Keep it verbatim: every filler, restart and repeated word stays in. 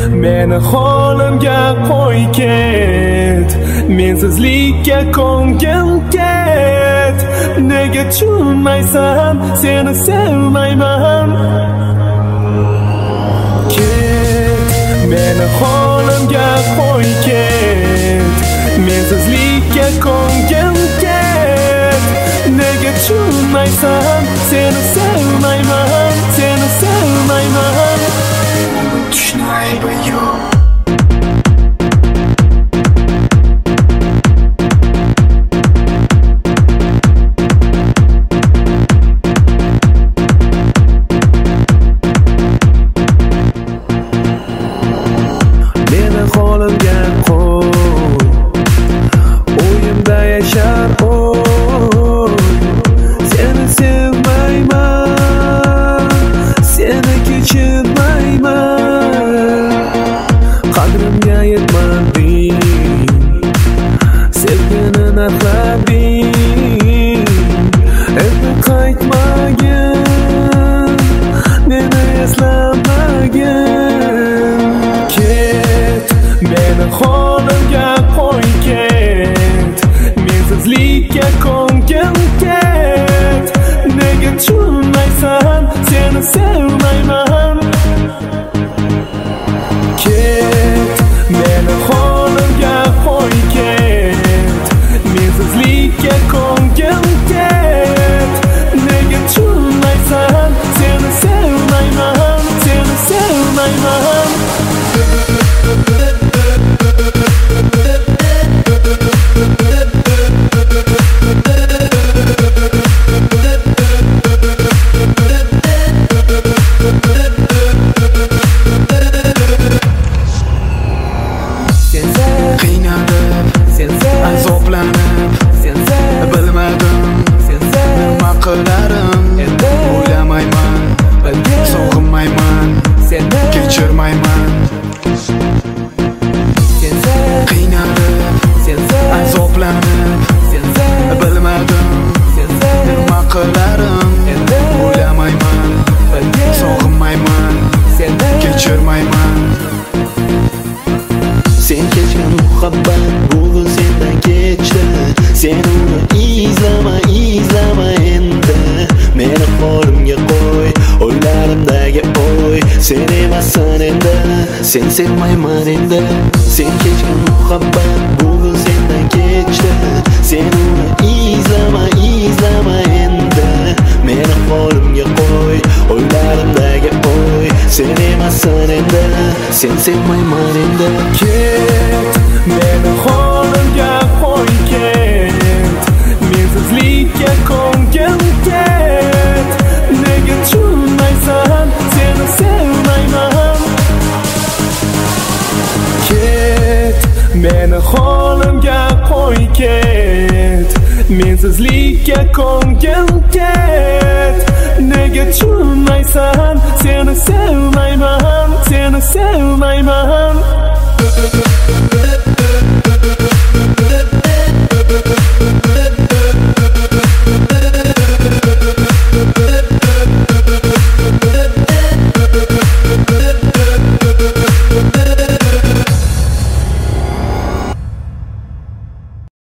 meni holimga qo'y ket, mensizlikka ko'ngim ket. Nega tushunmaysan, seni sevmayman. Ket, meni holimga qo'y ket, mensizlikka ko'ngim ket. Nega tushunmaysan, seni sevmayman, seni sevmayman. Tushunmayman yo'q. Holimga qo'y, o'yimda yashar o'y. Seni sevmayman, seni kechirmayman. Qadrimga yetmading, sevgini narxlading. Endi qaytmagin, meni eslamagin. Meni holimga qo'y ket, mensizlikka ko'ngim ket. Nega tushunmaysan, seni sevmayman. Ket, meni holimga qo'y ket, mensizlikka ko'ngim ket. Nega tushunmaysan, seni sevmayman, seni sevmayman. Qiynalib, azoblanib, bilmadim nima qilarim. O'ylamayman, sog'inmayman, kechirmayman. Qiynalib, azoblanib, bilmadim nima qilarim. O'ylamayman, sog'inmayman, kechirmayman. Sen kechgan muhabbat bugun sendan kechdi. Sen uni izlama, izlama endi. Meni holimga qo'y, o'ylarimdagi o'y. Sen emassan endi, sen sevmayman endi. Sen kechgan muhabbat bugun sendan kechdi. Sen uni izlama, izlama endi. Meni holimga qo'y, o'ylarimdagi o'y. Sen emassan endi, sen sevmayman endi. Ket, meni holimga qo'y ket, mensizlikka ko'ngim ket. Nega tushunmaysan, seni sevmayman. Ket, meni holimga qo'y ket, mensizlikka ko'ngim ket. Nega tushunmaysan, seni sevmayman, seni sevmayman.